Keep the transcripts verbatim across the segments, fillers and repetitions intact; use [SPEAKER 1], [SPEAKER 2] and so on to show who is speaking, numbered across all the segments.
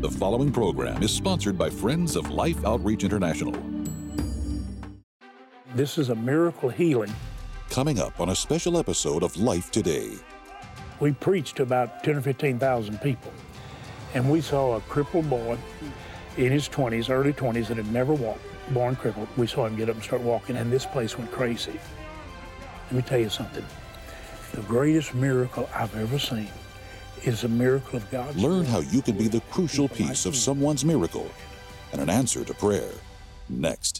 [SPEAKER 1] The following program is sponsored by Friends of Life Outreach International.
[SPEAKER 2] This is a miracle healing.
[SPEAKER 1] Coming up on a special episode of Life Today.
[SPEAKER 2] We preached to about ten or fifteen thousand people, and we saw a crippled boy in his twenties, early twenties, that had never walked, born crippled. We saw him get up and start walking, and this place went crazy. Let me tell you something. The greatest miracle I've ever seen is a miracle of God's
[SPEAKER 1] Learn
[SPEAKER 2] love.
[SPEAKER 1] how you can be the crucial piece of someone's miracle and an answer to prayer. Next.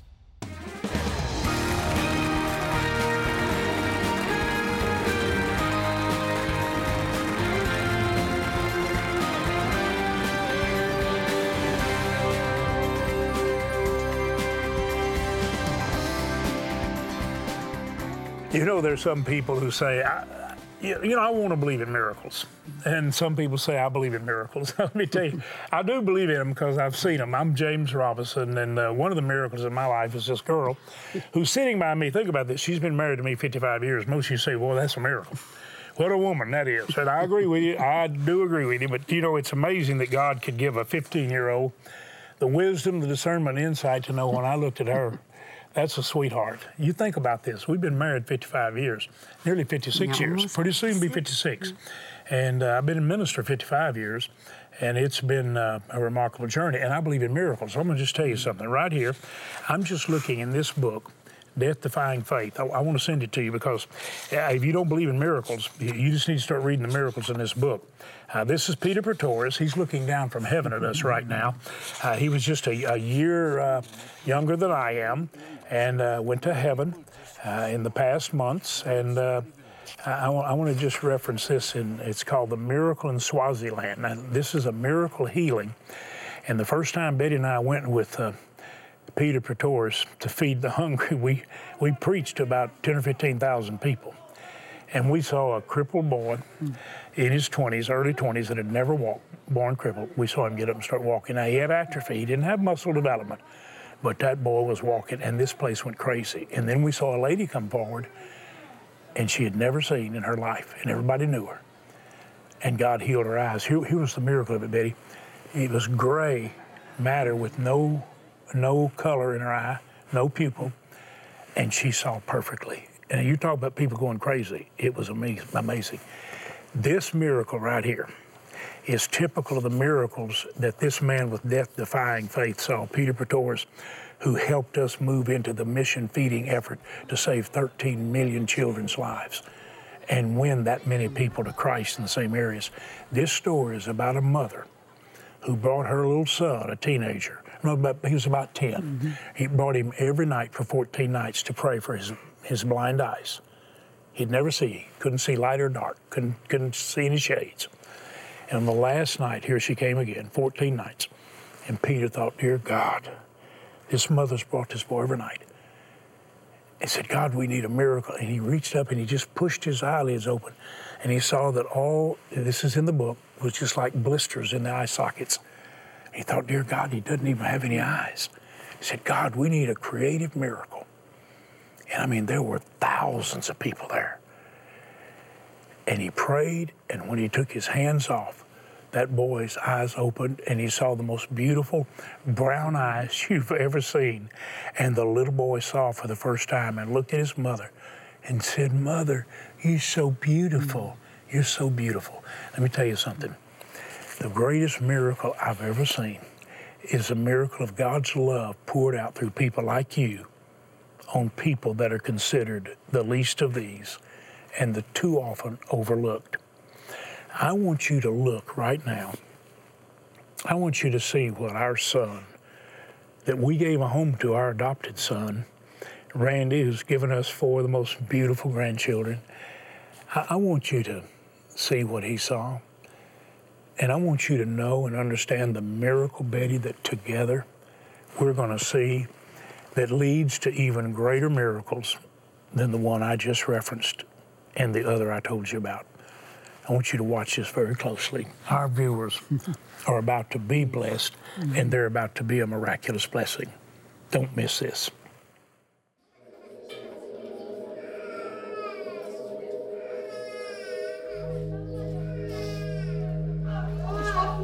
[SPEAKER 2] You know, there's some people who say, I, you know, I want to believe in miracles. And some people say, I believe in miracles. Let me tell you, I do believe in them because I've seen them. I'm James Robinson, and uh, one of the miracles in my life is this girl who's sitting by me. Think about this. She's been married to me fifty-five years. Most of you say, well, that's a miracle. What a woman that is. And I agree with you. I do agree with you. But, you know, it's amazing that God could give a fifteen-year-old the wisdom, the discernment, insight to know when I looked at her, that's a sweetheart. You think about this. We've been married fifty-five years, nearly fifty-six
[SPEAKER 3] Yeah,
[SPEAKER 2] years. Pretty soon be fifty-six. And uh, I've been a minister fifty-five years, and it's been uh, a remarkable journey. And I believe in miracles. So I'm going to just tell you something. Right here, I'm just looking in this book, Death Defying Faith. I, I want to send it to you because uh, if you don't believe in miracles, you, you just need to start reading the miracles in this book. Uh, this is Peter Pretorius. He's looking down from heaven at us right now. Uh, he was just a, a year uh, younger than I am, and uh, went to heaven uh, in the past months. And uh, I, I want to just reference this. In, it's called The Miracle in Swaziland. Now, this is a miracle healing. And the first time Betty and I went with uh, Peter Pretorius to feed the hungry, we, we preached to about ten or fifteen thousand people. And we saw a crippled boy in his twenties, early twenties, that had never walked, born crippled. We saw him get up and start walking. Now, he had atrophy. He didn't have muscle development. But that boy was walking, and this place went crazy. And then we saw a lady come forward, and she had never seen in her life, and everybody knew her. And God healed her eyes. Here, here was the miracle of it, Betty. It was gray matter with no, no color in her eye, no pupil, and she saw perfectly. And you talk about people going crazy. It was amazing. amazing. This miracle right here is typical of the miracles that this man with death-defying faith saw, Peter Pretorius, who helped us move into the mission-feeding effort to save thirteen million children's lives and win that many people to Christ in the same areas. This story is about a mother who brought her little son, a teenager. No, about, he was about ten. Mm-hmm. He brought him every night for fourteen nights to pray for his, his blind eyes. He'd never see, couldn't see light or dark, couldn't, couldn't see any shades. And on the last night, here she came again, fourteen nights. And Peter thought, dear God, this mother's brought this boy every night. And said, God, we need a miracle. And he reached up and he just pushed his eyelids open. And he saw that all, this is in the book, was just like blisters in the eye sockets. He thought, dear God, he doesn't even have any eyes. He said, God, we need a creative miracle. And I mean, there were thousands of people there. And he prayed, and when he took his hands off, that boy's eyes opened, and he saw the most beautiful brown eyes you've ever seen. And the little boy saw for the first time and looked at his mother and said, Mother, you're so beautiful. You're so beautiful. Let me tell you something. The greatest miracle I've ever seen is a miracle of God's love poured out through people like you on people that are considered the least of these and the too often overlooked. I want you to look right now. I want you to see what our son, that we gave a home to, our adopted son, Randy, who's given us four of the most beautiful grandchildren. I, I want you to see what he saw. And I want you to know and understand the miracle, Betty, that together we're going to see that leads to even greater miracles than the one I just referenced and the other I told you about. I want you to watch this very closely. Our viewers are about to be blessed, and they're about to be a miraculous blessing. Don't miss this.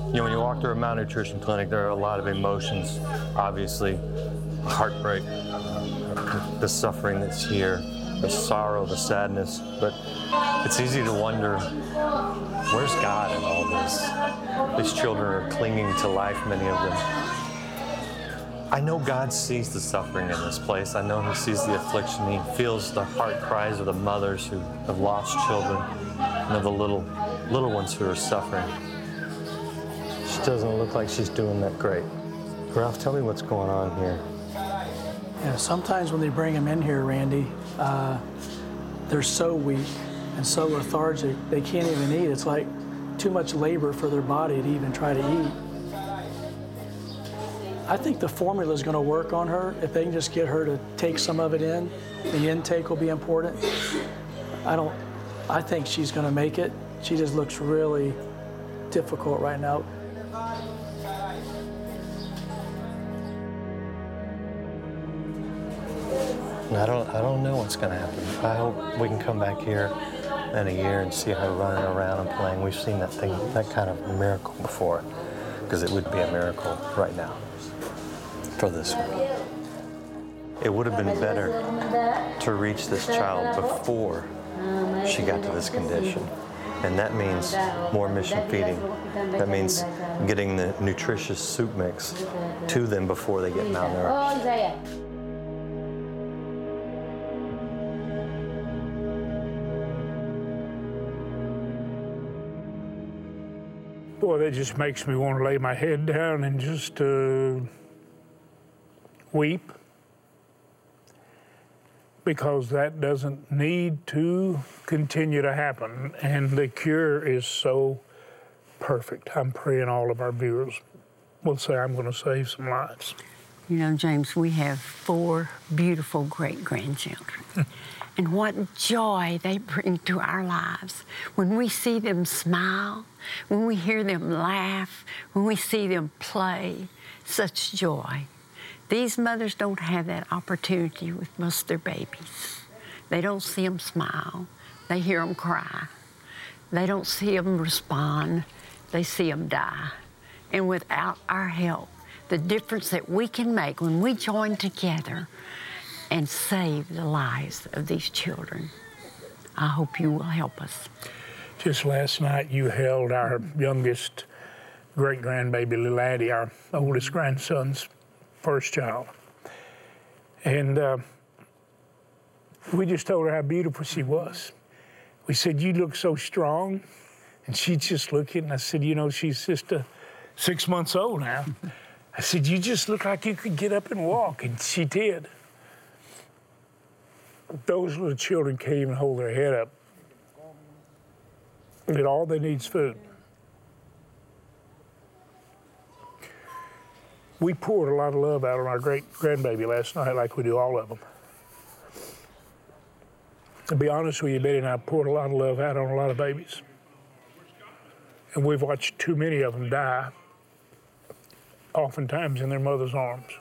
[SPEAKER 3] You know, when you walk through a malnutrition clinic, there are a lot of emotions, obviously, heartbreak, the suffering that's here, the sorrow, the sadness, but it's easy to wonder, where's God in all this? These children are clinging to life, many of them. I know God sees the suffering in this place. I know He sees the affliction. He feels the heart cries of the mothers who have lost children and of the little, little ones who are suffering. She doesn't look like she's doing that great. Ralph, tell me what's going on here.
[SPEAKER 4] Yeah, sometimes when they bring them in here, Randy, uh, they're so weak and so lethargic, they can't even eat. It's like too much labor for their body to even try to eat. I think the formula is going to work on her. If they can just get her to take some of it in, the intake will be important. I don't, I think she's going to make it. She just looks really difficult right now.
[SPEAKER 3] I don't, I don't know what's going to happen. I hope we can come back here in a year and see her running around and playing. We've seen that thing, that kind of miracle before, because it would be a miracle right now for this one. It would have been better to reach this child before she got to this condition. And that means more mission feeding. That means getting the nutritious soup mix to them before they get malnourished.
[SPEAKER 2] Boy, that just makes me want to lay my head down and just uh, weep, because that doesn't need to continue to happen, and the cure is so perfect. I'm praying all of our viewers will say, I'm going to save some lives.
[SPEAKER 5] You know, James, we have four beautiful great-grandchildren. And what joy they bring to our lives. When we see them smile, when we hear them laugh, when we see them play, such joy. These mothers don't have that opportunity with most of their babies. They don't see them smile. They hear them cry. They don't see them respond. They see them die. And without our help, the difference that we can make when we join together and save the lives of these children. I hope you will help us.
[SPEAKER 2] Just last night, you held our youngest great-grandbaby, little Addie, our oldest grandson's first child. And uh, we just told her how beautiful she was. We said, you look so strong. And she just looked at it, and I said, you know, she's just uh, six months old now. I said, you just look like you could get up and walk, and she did. Those little children can't even hold their head up. And all they need is food. We poured a lot of love out on our great grandbaby last night, like we do all of them. To be honest with you, Betty and I poured a lot of love out on a lot of babies. And we've watched too many of them die, oftentimes in their mother's arms.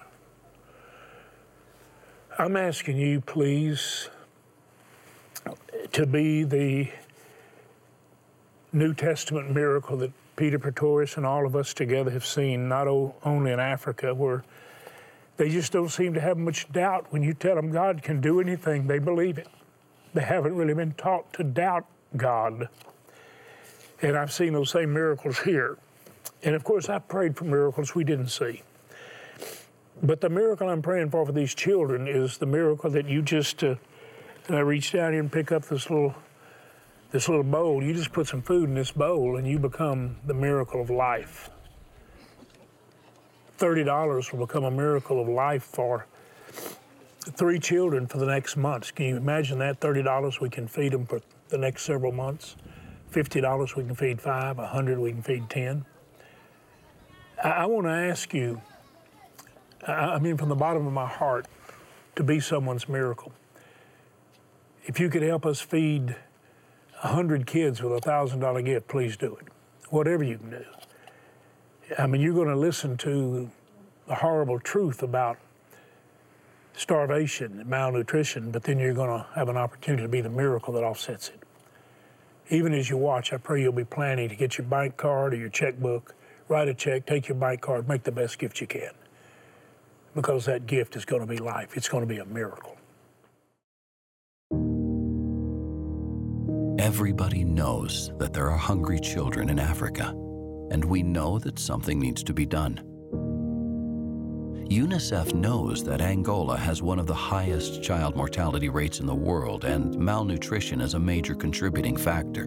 [SPEAKER 2] I'm asking you, please, to be the New Testament miracle that Peter Pretorius and all of us together have seen, not o- only in Africa, where they just don't seem to have much doubt. When you tell them God can do anything, they believe it. They haven't really been taught to doubt God. And I've seen those same miracles here. And of course, I prayed for miracles we didn't see. But the miracle I'm praying for for these children is the miracle that you just, uh, and I reach down here and pick up this little, this little bowl. You just put some food in this bowl and you become the miracle of life. thirty dollars will become a miracle of life for three children for the next months. Can you imagine that? thirty dollars we can feed them for the next several months. fifty dollars we can feed five, one hundred dollars we can feed ten. I, I want to ask you, I mean, from the bottom of my heart, to be someone's miracle. If you could help us feed one hundred kids with a one thousand dollar gift, please do it. Whatever you can do. I mean, you're going to listen to the horrible truth about starvation and malnutrition, but then you're going to have an opportunity to be the miracle that offsets it. Even as you watch, I pray you'll be planning to get your bank card or your checkbook write a check, take your bank card, make the best gift you can. Because that gift is going to be life. It's going to be a miracle.
[SPEAKER 6] Everybody knows that there are hungry children in Africa, and we know that something needs to be done. UNICEF knows that Angola has one of the highest child mortality rates in the world, and malnutrition is a major contributing factor.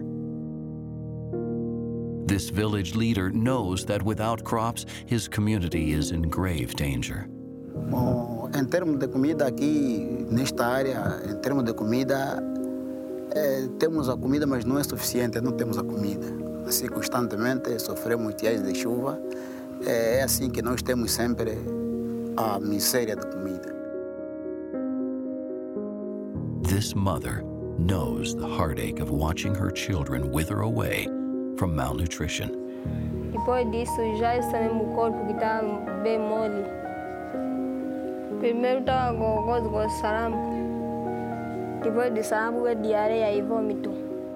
[SPEAKER 6] This village leader knows that without crops, his community is in grave danger.
[SPEAKER 7] Bom, em termos de comida aqui, nesta área, em termos de comida, é, temos a comida, mas não é suficiente, não temos a comida. Assim, constantemente, sofremos dias de chuva. É, é assim que nós temos sempre a miséria de comida.
[SPEAKER 6] This mother knows the heartache of watching her children wither away from malnutrition.
[SPEAKER 8] Depois disso, já esse mesmo corpo que está bem mole. Primeiro estava com coisa com sarampo. Depois de sarampo, é diarreia e vômito.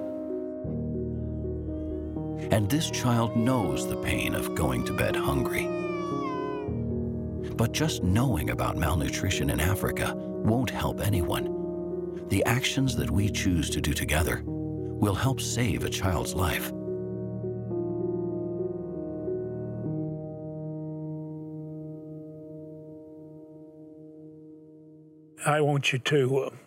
[SPEAKER 6] And this child knows the pain of going to bed hungry. But just knowing about malnutrition in Africa won't help anyone. The actions that we choose to do together will help save a child's life.
[SPEAKER 2] I want you to, uh,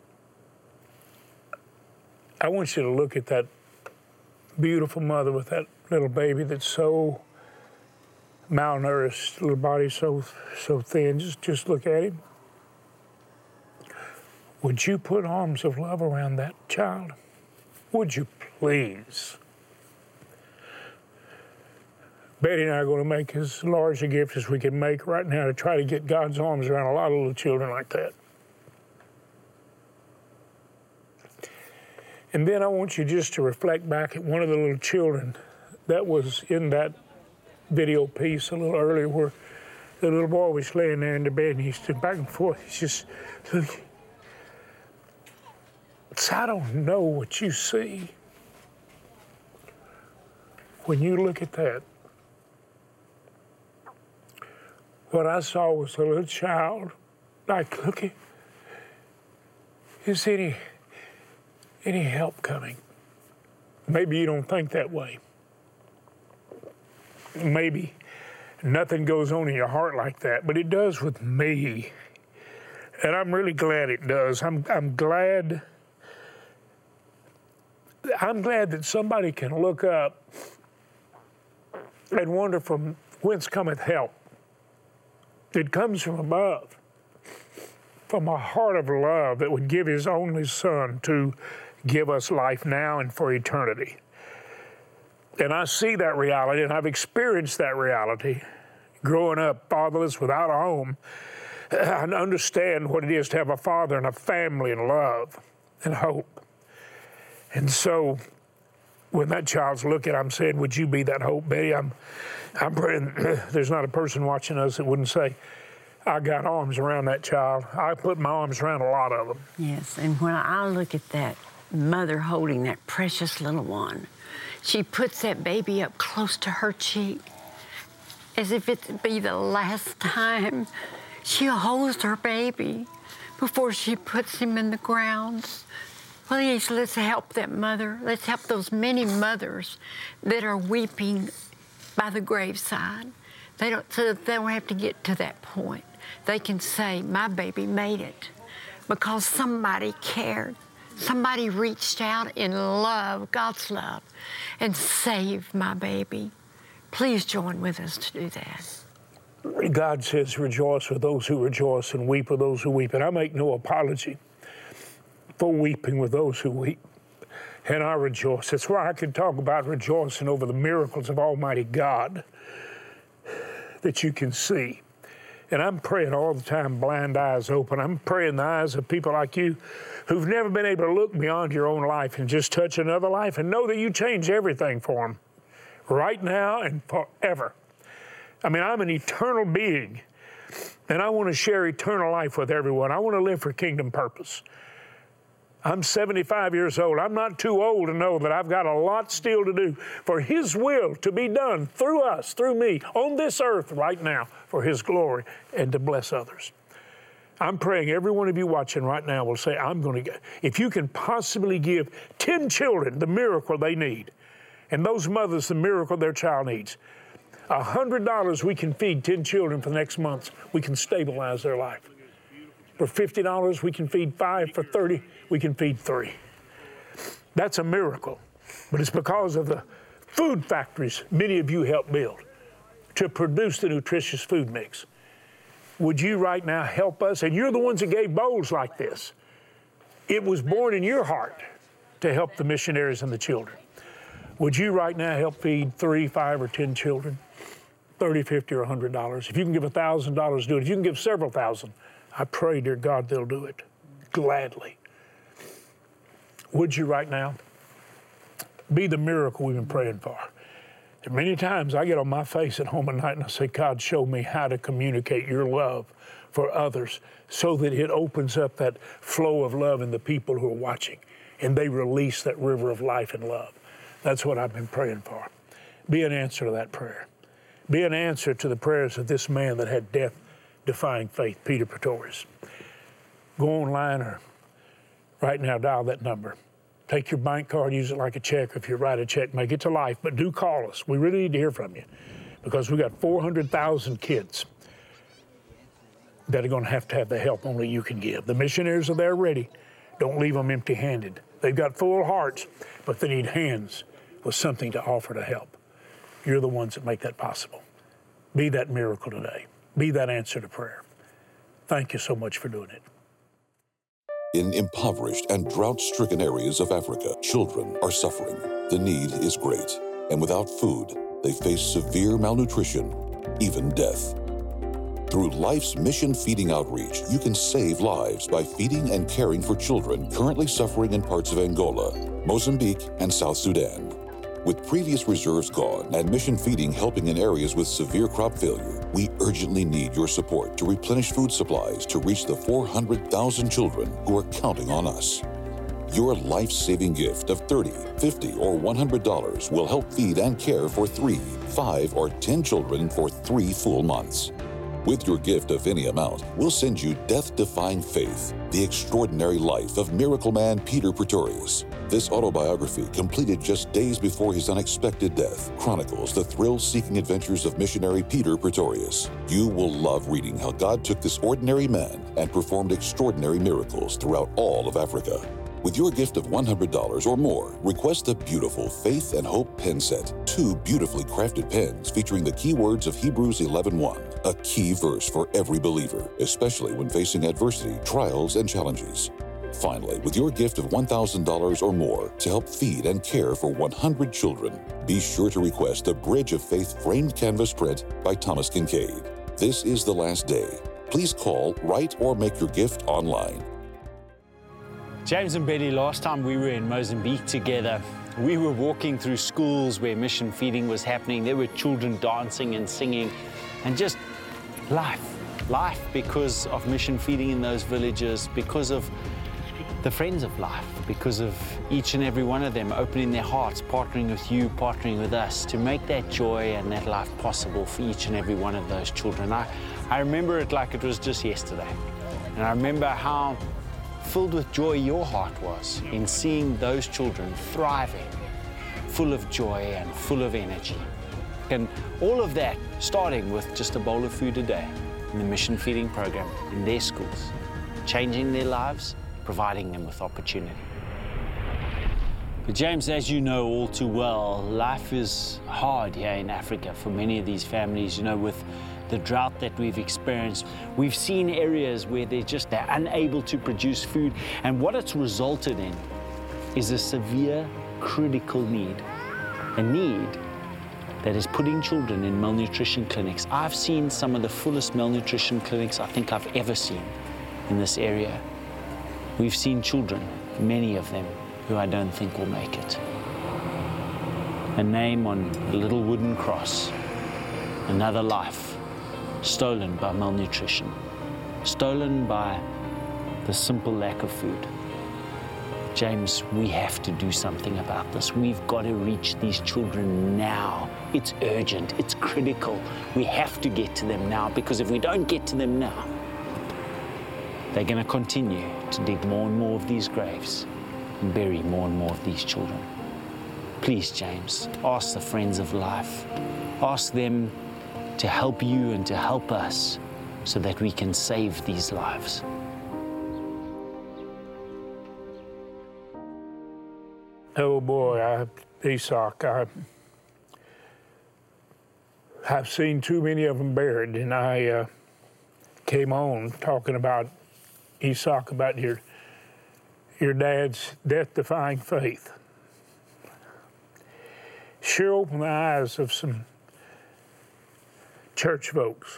[SPEAKER 2] I want you to look at that beautiful mother with that little baby that's so malnourished, little body so so thin. Just just look at him. Would you put arms of love around that child? Would you please? Betty and I are going to make as large a gift as we can make right now to try to get God's arms around a lot of little children like that. And then I want you just to reflect back at one of the little children that was in that video piece a little earlier where the little boy was laying there in the bed and he stood back and forth. He's just, I don't know what you see when you look at that. What I saw was a little child, like, look at, is any, any help coming? Maybe you don't think that way. Maybe nothing goes on in your heart like that, but it does with me. And I'm really glad it does. I'm, I'm glad, I'm glad that somebody can look up and wonder from whence cometh help. It comes from above, from a heart of love that would give his only son to give us life now and for eternity. And I see that reality, and I've experienced that reality growing up fatherless without a home. I understand what it is to have a father and a family and love and hope. And so when that child's looking, I'm saying, would you be that hope, Betty? I'm, I'm praying there's not a person watching us that wouldn't say, I got arms around that child. I put my arms around a lot of them.
[SPEAKER 5] Yes, and when I look at that mother holding that precious little one, she puts that baby up close to her cheek as if it be the last time she holds her baby before she puts him in the ground. Please, let's help that mother. Let's help those many mothers that are weeping by the graveside. They don't, so that they don't have to get to that point. They can say, my baby made it because somebody cared. Somebody reached out in love, God's love, and saved my baby. Please join with us to do that.
[SPEAKER 2] God says, rejoice with those who rejoice and weep with those who weep. And I make no apology for weeping with those who weep. And I rejoice. That's why I can talk about rejoicing over the miracles of Almighty God that you can see. And I'm praying all the time, blind eyes open. I'm praying the eyes of people like you who've never been able to look beyond your own life and just touch another life and know that you change everything for them right now and forever. I mean, I'm an eternal being, and I want to share eternal life with everyone. I want to live for kingdom purpose. I'm seventy-five years old. I'm not too old to know that I've got a lot still to do for His will to be done through us, through me, on this earth right now for His glory and to bless others. I'm praying every one of you watching right now will say, I'm going to get, if you can possibly give ten children the miracle they need, and those mothers the miracle their child needs, one hundred dollars we can feed ten children for the next month. We can stabilize their life. For fifty dollars we can feed five. For thirty we can feed three. That's a miracle. But it's because of the food factories many of you helped build to produce the nutritious food mix. Would you right now help us? And you're the ones that gave bowls like this. It was born in your heart to help the missionaries and the children. Would you right now help feed three, five, or ten children? thirty, fifty, or one hundred dollars. If you can give one thousand dollars, do it. If you can give several thousand, I pray, dear God, they'll do it gladly. Would you right now be the miracle we've been praying for? And many times I get on my face at home at night and I say, God, show me how to communicate your love for others so that it opens up that flow of love in the people who are watching and they release that river of life and love. That's what I've been praying for. Be an answer to that prayer. Be an answer to the prayers of this man that had death-defying faith, Peter Pretorius. Go online or right now dial that number. Take your bank card, use it like a check. If you write a check, make it to life, but do call us. We really need to hear from you because we got four hundred thousand kids that are going to have to have the help only you can give. The missionaries are there ready. Don't leave them empty-handed. They've got full hearts, but they need hands with something to offer to help. You're the ones that make that possible. Be that miracle today. Be that answer to prayer. Thank you so much for doing it.
[SPEAKER 1] In impoverished and drought-stricken areas of Africa, children are suffering. The need is great, and without food, they face severe malnutrition, even death. Through Life's Mission Feeding Outreach, you can save lives by feeding and caring for children currently suffering in parts of Angola, Mozambique, and South Sudan. With previous reserves gone and mission feeding helping in areas with severe crop failure, we urgently need your support to replenish food supplies to reach the four hundred thousand children who are counting on us. Your life-saving gift of thirty dollars, fifty dollars, or one hundred dollars will help feed and care for three, five, or ten children for three full months. With your gift of any amount, we'll send you Death-Defying Faith, the extraordinary life of miracle man Peter Pretorius. This autobiography, completed just days before his unexpected death, chronicles the thrill-seeking adventures of missionary Peter Pretorius. You will love reading how God took this ordinary man and performed extraordinary miracles throughout all of Africa. With your gift of one hundred dollars or more, request the beautiful Faith and Hope pen set, two beautifully crafted pens featuring the key words of Hebrews eleven one, a key verse for every believer, especially when facing adversity, trials, and challenges. Finally, with your gift of one thousand dollars or more to help feed and care for one hundred children, be sure to request the Bridge of Faith framed canvas print by Thomas Kincaid. This is the last day. Please call, write, or make your gift online.
[SPEAKER 9] James and Betty, last time we were in Mozambique together, we were walking through schools where mission feeding was happening. There were children dancing and singing, and just life. Life because of mission feeding in those villages, because of the friends of life, because of each and every one of them opening their hearts, partnering with you, partnering with us to make that joy and that life possible for each and every one of those children. I, I remember it like it was just yesterday. And I remember how filled with joy your heart was in seeing those children thriving, full of joy and full of energy. And all of that starting with just a bowl of food a day in the mission feeding program in their schools, changing their lives, providing them with opportunity. But James, as you know all too well, life is hard here in Africa for many of these families. You know, with the drought that we've experienced, we've seen areas where they're just they're unable to produce food, and what it's resulted in is a severe critical need, a need that is putting children in malnutrition clinics. I've seen some of the fullest malnutrition clinics I think I've ever seen in this area. We've seen children, many of them, who I don't think will make it. A name on a little wooden cross, another life stolen by malnutrition, stolen by the simple lack of food. James, we have to do something about this. We've got to reach these children now. It's urgent, it's critical. We have to get to them now, because if we don't get to them now, they're going to continue to dig more and more of these graves and bury more and more of these children. Please, James, ask the Friends of Life. Ask them to help you and to help us so that we can save these lives.
[SPEAKER 2] Oh boy, I, Isak, I, I've seen too many of them buried, and I uh, came on talking about Isak, about your your dad's death-defying faith. Sure opened the eyes of some church folks.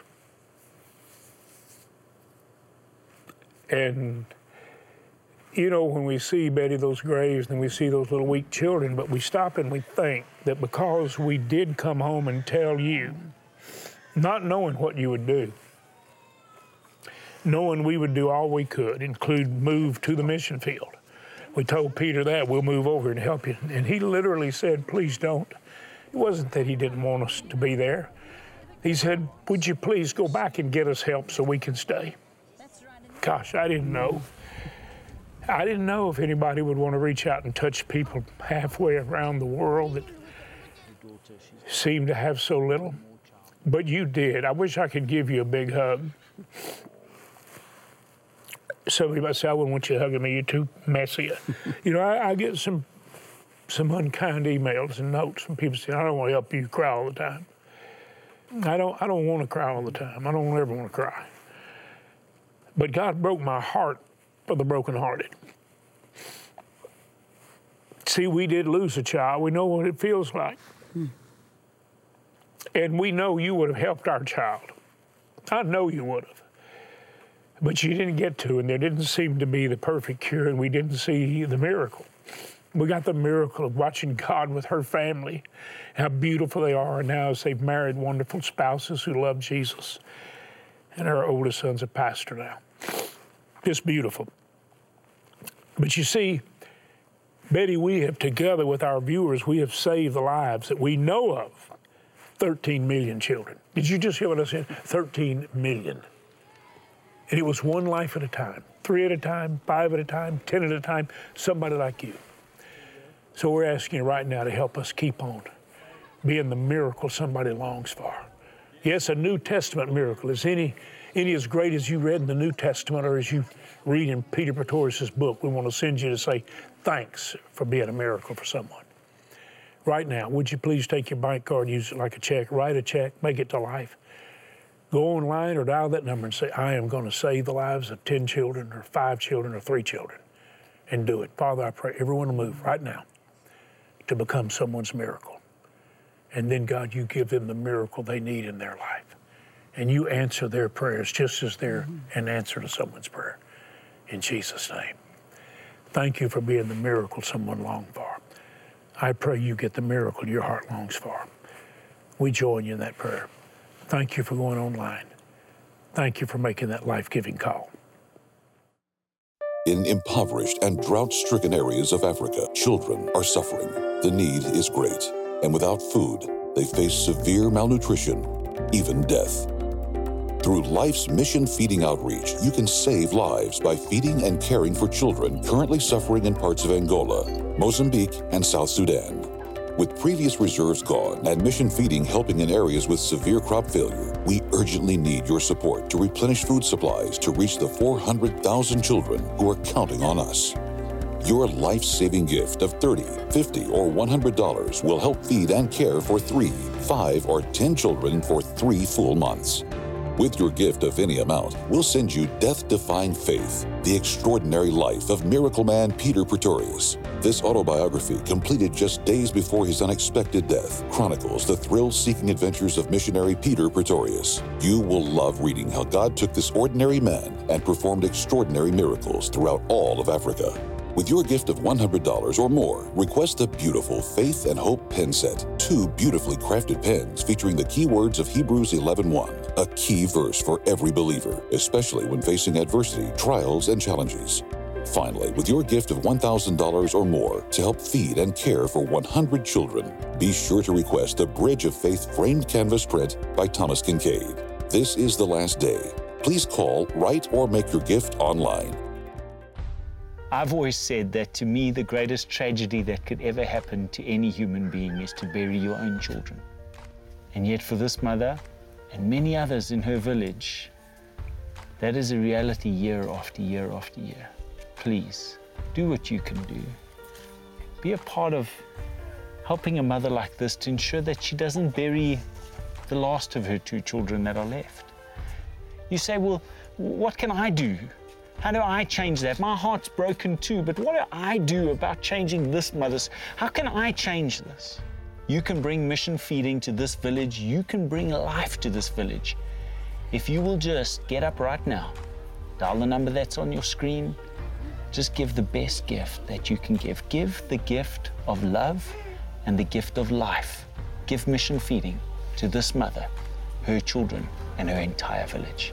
[SPEAKER 2] And you know, when we see, Betty, those graves and we see those little weak children, but we stop and we think that because we did come home and tell you, not knowing what you would do, knowing we would do all we could, include move to the mission field. We told Peter that, we'll move over and help you. And he literally said, please don't. It wasn't that he didn't want us to be there. He said, would you please go back and get us help so we can stay? Gosh, I didn't know. I didn't know if anybody would want to reach out and touch people halfway around the world that seemed to have so little. But you did. I wish I could give you a big hug. Somebody might say, I wouldn't want you hugging me, you're too messy. You know, I, I get some some unkind emails and notes from people saying, I don't want to help you cry all the time. I don't, I don't want to cry all the time. I don't ever want to cry. But God broke my heart for the brokenhearted. See, we did lose a child. We know what it feels like. Hmm. And we know you would have helped our child. I know you would have. But you didn't get to, and there didn't seem to be the perfect cure, and we didn't see the miracle. We got the miracle of watching God with her family, how beautiful they are, and now as they've married wonderful spouses who love Jesus. And her oldest son's a pastor now. Just beautiful. But you see, Betty, we have, together with our viewers, we have saved the lives that we know of, thirteen million children. Did you just hear what I said? thirteen million. And it was one life at a time, three at a time, five at a time, ten at a time, somebody like you. So we're asking you right now to help us keep on being the miracle somebody longs for. Yes, a New Testament miracle. Is any, any as great as you read in the New Testament or as you read in Peter Pretorius' book? We want to send you to say thanks for being a miracle for someone. Right now, would you please take your bank card, use it like a check, write a check, make it to life. Go online or dial that number and say, I am going to save the lives of ten children or five children or three children, and do it. Father, I pray everyone will move right now to become someone's miracle. And then, God, you give them the miracle they need in their life. And you answer their prayers just as they're mm-hmm. an answer to someone's prayer. In Jesus' name. Thank you for being the miracle someone longed for. I pray you get the miracle your heart longs for. We join you in that prayer. Thank you for going online. Thank you for making that life-giving call.
[SPEAKER 1] In impoverished and drought-stricken areas of Africa, children are suffering. The need is great, and without food, they face severe malnutrition, even death. Through Life's Mission Feeding Outreach, you can save lives by feeding and caring for children currently suffering in parts of Angola, Mozambique, and South Sudan. With previous reserves gone and Mission Feeding helping in areas with severe crop failure, we urgently need your support to replenish food supplies to reach the four hundred thousand children who are counting on us. Your life-saving gift of thirty dollars, fifty dollars, or one hundred dollars will help feed and care for three, five, or ten children for three full months. With your gift of any amount, we'll send you Death-Defying Faith, the extraordinary life of miracle man Peter Pretorius. This autobiography, completed just days before his unexpected death, chronicles the thrill-seeking adventures of missionary Peter Pretorius. You will love reading how God took this ordinary man and performed extraordinary miracles throughout all of Africa. With your gift of one hundred dollars or more, request the beautiful Faith and Hope pen set, two beautifully crafted pens featuring the key words of Hebrews eleven one, a key verse for every believer, especially when facing adversity, trials, and challenges. Finally, with your gift of one thousand dollars or more to help feed and care for one hundred children, be sure to request the Bridge of Faith framed canvas print by Thomas Kincaid. This is the last day. Please call, write, or make your gift online.
[SPEAKER 9] I've always said that to me, the greatest tragedy that could ever happen to any human being is to bury your own children. And yet for this mother and many others in her village, that is a reality year after year after year. Please, do what you can do. Be a part of helping a mother like this to ensure that she doesn't bury the last of her two children that are left. You say, well, what can I do? How do I change that? My heart's broken too, but what do I do about changing this mother's? How can I change this? You can bring mission feeding to this village. You can bring life to this village. If you will just get up right now, dial the number that's on your screen, just give the best gift that you can give. Give the gift of love and the gift of life. Give mission feeding to this mother, her children, and her entire village.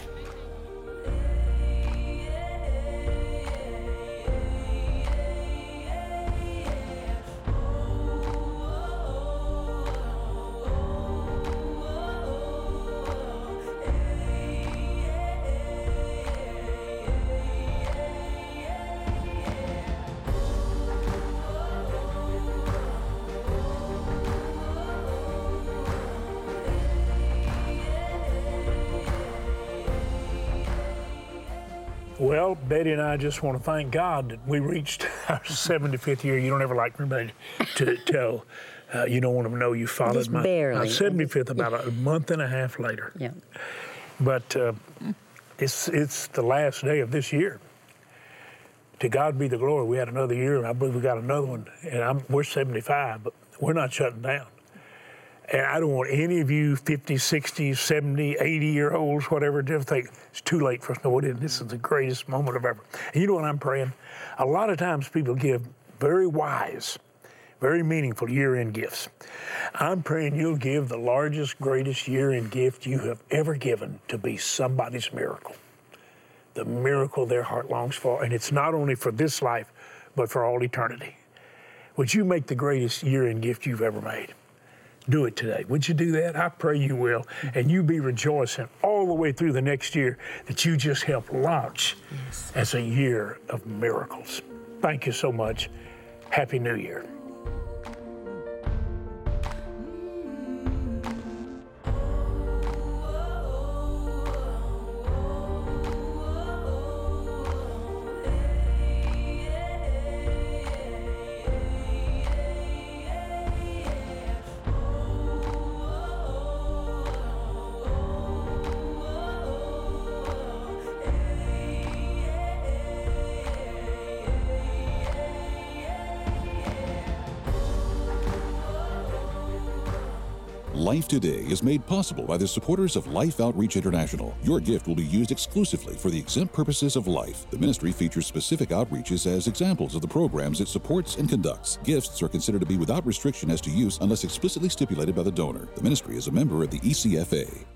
[SPEAKER 2] Well, Betty and I just want to thank God that we reached our seventy-fifth year. You don't ever like anybody to tell, uh, you don't want them to know you followed
[SPEAKER 5] Just
[SPEAKER 2] my,
[SPEAKER 5] barely.
[SPEAKER 2] my seventy-fifth about a month and a half later.
[SPEAKER 5] Yeah.
[SPEAKER 2] But uh, it's, it's the last day of this year. To God be the glory. We had another year, and I believe we got another one. And I'm, we're seventy-five, but we're not shutting down. And I don't want any of you fifty, sixty, seventy, eighty-year-olds, whatever, to think it's too late for us. No, it isn't. This is the greatest moment of ever. And you know what I'm praying? A lot of times people give very wise, very meaningful year-end gifts. I'm praying you'll give the largest, greatest year-end gift you have ever given to be somebody's miracle. The miracle their heart longs for. And it's not only for this life, but for all eternity. Would you make the greatest year-end gift you've ever made? Do it today. Would you do that? I pray you will. And you be rejoicing all the way through the next year that you just helped launch yes. as a year of miracles. Thank you so much. Happy New Year.
[SPEAKER 1] Life Today is made possible by the supporters of Life Outreach International. Your gift will be used exclusively for the exempt purposes of life. The ministry features specific outreaches as examples of the programs it supports and conducts. Gifts are considered to be without restriction as to use unless explicitly stipulated by the donor. The ministry is a member of the E C F A.